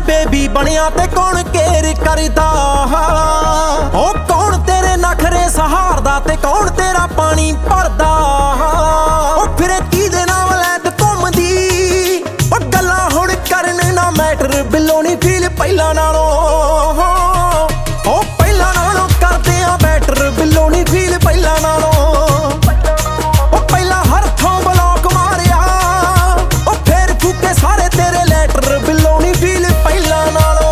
Baby ਬਣਿਆ ਤੇ ਕੌਣ ਕੇਅਰ ਕਰਦਾ। ਉਹ ਕੌਣ ਤੇਰੇ ਨਖਰੇ ਸਹਾਰਦਾ ਤੇ ਕੌਣ ਤੇਰਾ ਪਾਣੀ ਭਰਦਾ। ਉਹ ਫਿਰੇ ਕਿਹਦੇ ਨਾਲ ਵਲੈਤ ਘੁੰਮਦੀ। ਉਹ ਗੱਲਾਂ ਹੁਣ ਕਰਨ ਨਾ ਮੈਟਰ ਬਿੱਲੋ ਨੀ ਫੀਲ ਪਹਿਲਾਂ ਨਾਲੋਂ। ਉਹ ਪਹਿਲਾਂ ਨਾਲੋਂ ਕਰਦੇ ਆ ਬੈਟਰ ਬਿੱਲੋ ਨੀ ਫੀਲ ਪਹਿਲਾਂ ਨਾਲੋਂ। ਉਹ ਪਹਿਲਾਂ ਹਰ ਥਾਂ ਬਲੌਕ ਮਾਰਿਆ। ਉਹ ਫੇਰ ਫੂਕੇ ਸਾਰੇ ਤੇਰੇ ਲੈਟਰ ਬਿੱਲੋ ਨੀ ਫੀਲ ਪਹਿਲਾਂ ਨਾਲੋਂ।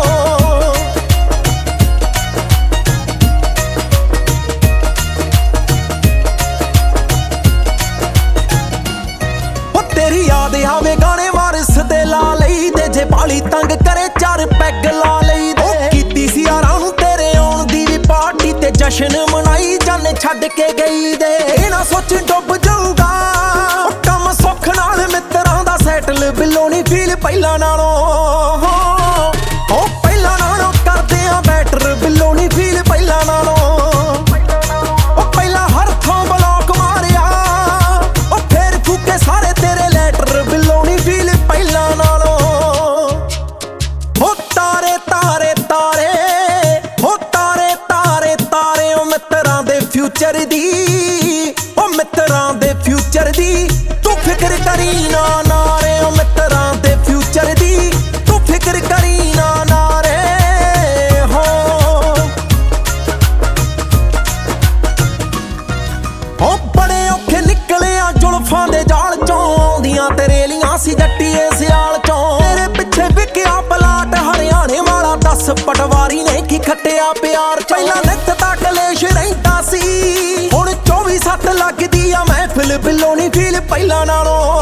ਉਹ ਤੇਰੀ ਯਾਦ ਆਵੇ ਗਾਣੇ ਵਾਰਿਸ ਦੇ ਲਾ ਲਈ ਦੇ। ਜੇ ਬਾਲੀ ਤੰਗ ਕਰੇ 4 ਪੈਗ ਲਾ ਲਈ ਦੇ। ਉਹ ਕੀਤੀ ਸੀ ਯਾਰਾਂ ਨੂੰ ਤੇਰੇ ਆਉਣ ਦੀ ਵੀ ਪਾਰਟੀ ਤੇ ਜਸ਼ਨ ਮਨਾਈ ਜਾਨ ਛੱਡ ਕੇ ਗਈ ਦੇ। ਇਹ ਨਾ ਸੋਚ ਡੁੱਬ ਜਾਊਗਾ। ਉਹ ਕੰਮ ਸੁੱਖ ਨਾਲ ਮਿੱਤਰਾਂ ਦਾ ਸੈਟਲ ਬਿੱਲੋ ਨੀ ਫੀਲ ਪਹਿਲਾਂ ਨਾਲੋਂ। ਉਹ ਪਹਿਲਾਂ ਨਾਲੋਂ ਕਰਦੇ ਆ ਬੈਟਰ ਬਿੱਲੋ ਨੀ ਫੀਲ ਪਹਿਲਾਂ ਨਾਲੋਂ। ਉਹ ਪਹਿਲਾਂ ਹਰ ਥਾਂ ਬਲੌਕ ਮਾਰਿਆ। ਉਹ ਫੇਰ ਫੂਕੇ ਸਾਰੇ ਤੇਰੇ ਲੈਟਰ ਬਿੱਲੋ ਨੀ ਫੀਲ ਪਹਿਲਾਂ ਨਾਲੋਂ। ਉਹ ਤਾਰੇ ਤਾਰੇ ਤਾਰੇ ਉਹ ਤਾਰੇ ਤਾਰੇ ਤਾਰੇ ਉਹ ਮਿੱਤਰਾਂ ਦੇ ਫਿਊਚਰ ਦੀ। ਉਹ ਮਿੱਤਰਾਂ ਦੇ ਫਿਊਚਰ ਦੀ ਤੂੰ ਫਿਕਰ ਕਰੀ ਨਾ ਨਾਰੇ। ਉਹ ਮਿੱਤਰਾਂ ਦੇ ਫਿਊਚਰ ਦੀ ਤੂੰ ਫਿਕਰ ਕਰੀ ਨਾ ਨਾਰੇ ਹੋ। ਉਹ ਬੜੇ ਔਖੇ ਨਿਕਲੇ ਆ ਜ਼ੁਲਫਾਂ ਦੇ ਜਾਲ ਚੋਂ। ਆਉਂਦੀਆਂ ਤਰੇਲੀਆਂ ਸੀ ਜੱਟੀਏ ਸਿਆਲ ਚੋਂ। ਤੇਰੇ ਪਿੱਛੇ ਵਿਕਿਆ ਪਲਾਟ ਹਰਿਆਣੇ ਵਾਲਾ। 10 ਪਟਵਾਰੀ ਨੇ ਕੀ ਖੱਟਿਆ ਪਿਆਰ। ਪਹਿਲਾਂ ਨਿੱਤ ਤਾਂ ਕਲੇਸ਼ ਰਹਿੰਦਾ ਸੀ। ਹੁਣ 24/7 ਲੱਗਦੀ ਆ ਮਹਿਫਿਲ ਬਿੱਲੋ ਨੀ ਫੀਲ ਪਹਿਲਾਂ ਨਾਲੋਂ।